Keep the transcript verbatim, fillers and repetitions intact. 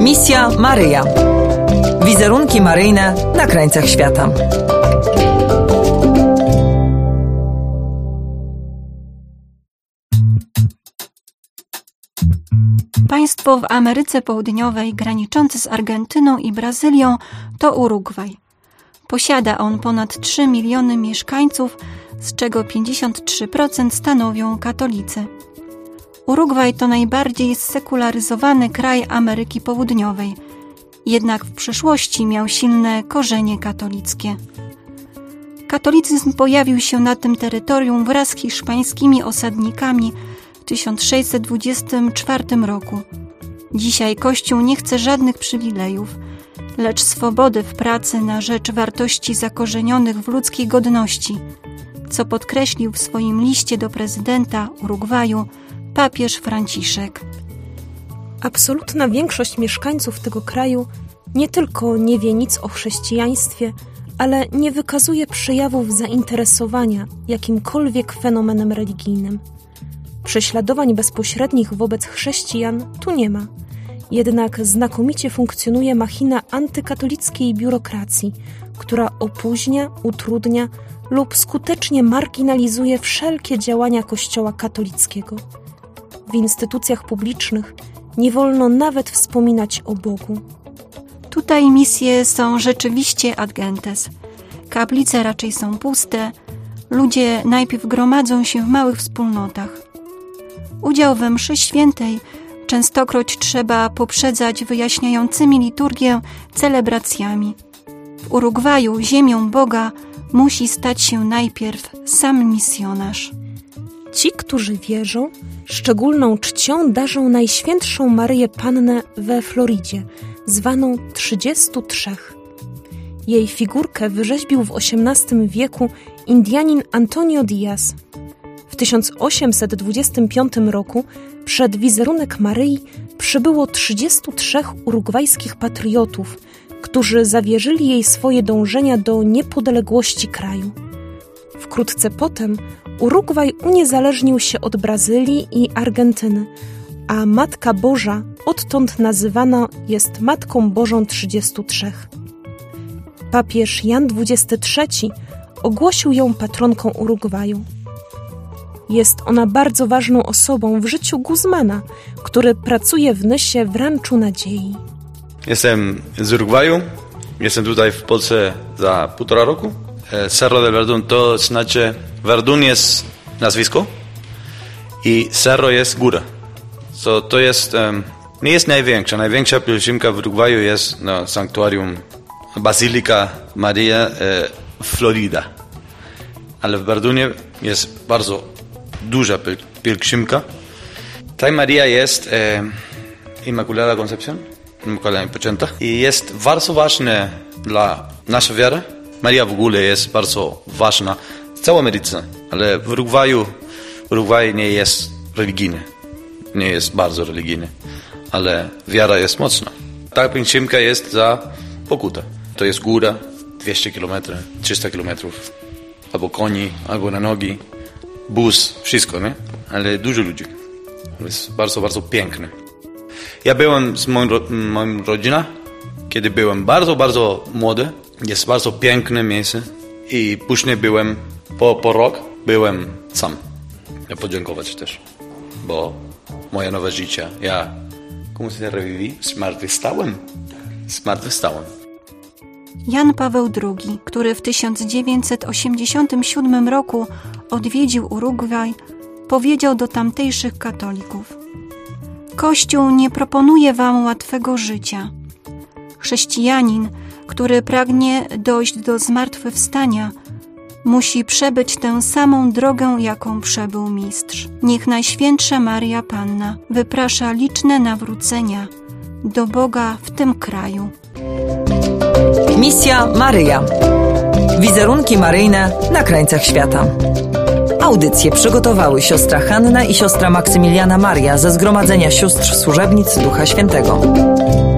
Misja Maryja. Wizerunki maryjne na krańcach świata. Państwo w Ameryce Południowej graniczące z Argentyną i Brazylią to Urugwaj. Posiada on ponad trzy miliony mieszkańców, z czego pięćdziesiąt trzy procent stanowią katolicy. Urugwaj to najbardziej sekularyzowany kraj Ameryki Południowej, jednak w przeszłości miał silne korzenie katolickie. Katolicyzm pojawił się na tym terytorium wraz z hiszpańskimi osadnikami w tysiąc sześćset dwudziestym czwartym roku. Dzisiaj Kościół nie chce żadnych przywilejów, lecz swobody w pracy na rzecz wartości zakorzenionych w ludzkiej godności, co podkreślił w swoim liście do prezydenta Urugwaju papież Franciszek. Absolutna większość mieszkańców tego kraju nie tylko nie wie nic o chrześcijaństwie, ale nie wykazuje przejawów zainteresowania jakimkolwiek fenomenem religijnym. Prześladowań bezpośrednich wobec chrześcijan tu nie ma. Jednak znakomicie funkcjonuje machina antykatolickiej biurokracji, która opóźnia, utrudnia lub skutecznie marginalizuje wszelkie działania Kościoła katolickiego. W instytucjach publicznych nie wolno nawet wspominać o Bogu. Tutaj misje są rzeczywiście ad gentes. Kaplice raczej są puste. Ludzie najpierw gromadzą się w małych wspólnotach. Udział we mszy świętej częstokroć trzeba poprzedzać wyjaśniającymi liturgię celebracjami. W Urugwaju ziemią Boga musi stać się najpierw sam misjonarz. Ci, którzy wierzą, szczególną czcią darzą Najświętszą Maryję Pannę we Florydzie, zwaną Trzydziestu Trzech. Jej figurkę wyrzeźbił w osiemnastym wieku Indianin Antonio Diaz. W tysiąc osiemset dwudziestym piątym roku przed wizerunek Maryi przybyło trzydziestu trzech urugwajskich patriotów, którzy zawierzyli jej swoje dążenia do niepodległości kraju. Wkrótce potem Urugwaj uniezależnił się od Brazylii i Argentyny, a Matka Boża odtąd nazywana jest Matką Bożą Trzydziestu Trzech. Papież Jan dwudziesty trzeci ogłosił ją patronką Urugwaju. Jest ona bardzo ważną osobą w życiu Guzmana, który pracuje w Nysie w Ranczu Nadziei. Jestem z Urugwaju, jestem tutaj w Polsce za półtora roku. Cerro del Verdun to znaczy, Verdun jest nazwisko i Cerro jest góra. So, to jest, um, nie jest największa. Największa pielgrzymka w Urugwaju jest no, sanktuarium Bazylika Maria e, Florida. Ale w Verdunie jest bardzo duża pielgrzymka. Ta Maria jest e, Immaculada Concepción, Immaculada Poczęta. I jest bardzo ważne dla naszej wiary. Maria w ogóle jest bardzo ważna w całej Ameryce, ale w Urugwaju, Urugwaj nie jest religijny, nie jest bardzo religijny, ale wiara jest mocna. Ta pielgrzymka jest za pokutę. To jest góra, dwieście kilometrów, trzysta kilometrów, albo koni, albo na nogi, bus, wszystko, nie? Ale dużo ludzi. Jest bardzo, bardzo piękne. Ja byłem z moją, moją rodziną, kiedy byłem bardzo, bardzo młody. Jest bardzo piękne miejsce i później byłem, po, po rok byłem sam. Ja podziękować też, bo moje nowe życie, ja, ¿cómo se reviví? Zmartwychwstałem. Zmartwychwstałem. Jan Paweł drugi, który w tysiąc dziewięćset osiemdziesiątym siódmym roku odwiedził Urugwaj, powiedział do tamtejszych katolików: Kościół nie proponuje wam łatwego życia. Chrześcijanin, który pragnie dojść do zmartwychwstania, musi przebyć tę samą drogę, jaką przebył mistrz. Niech Najświętsza Maryja Panna wyprasza liczne nawrócenia do Boga w tym kraju. Misja Maryja. Wizerunki maryjne na krańcach świata. Audycję przygotowały siostra Hanna i siostra Maksymiliana Maria ze Zgromadzenia Sióstr Służebnic Ducha Świętego.